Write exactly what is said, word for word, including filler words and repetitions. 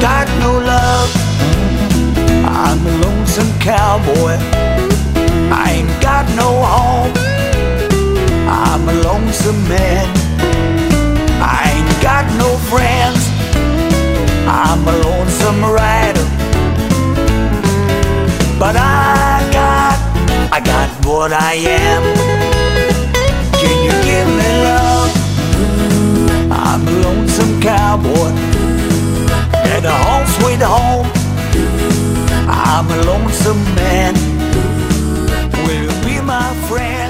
got no love. I'm a lonesome cowboy. I ain't got no home. I'm a lonesome man. I ain't got no friends. I'm a lonesome rider. But I got, I got what I am. Can you give me love? I'm a lonesome cowboy. At a home sweet home. I'm a lonesome man. Will you be my friend?